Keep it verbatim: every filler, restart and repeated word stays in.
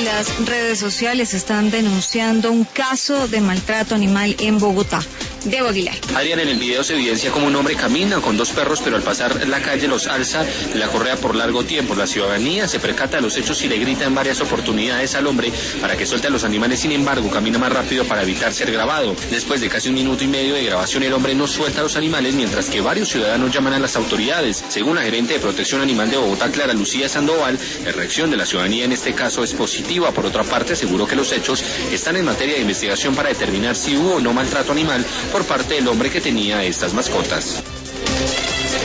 las redes sociales están denunciando un caso de maltrato animal en Bogotá. Diego Aguilar. Adrián, en el video se evidencia como un hombre camina con dos perros, pero al pasar la calle los alza la correa por largo tiempo. La ciudadanía se percata de los hechos y le grita en varias oportunidades al hombre para que suelte a los animales. Sin embargo, camina más rápido para evitar ser grabado. Después de casi un minuto y medio de grabación, el hombre no suelta a los animales, mientras que varios ciudadanos llaman a las autoridades. Según la gerente de Protección Animal de Bogotá, Clara Lucía Sandoval, la reacción de la ciudadanía en este caso es positiva. Por otra parte, aseguró que los hechos están en materia de investigación para determinar si hubo o no maltrato animal por parte del hombre que tenía estas mascotas.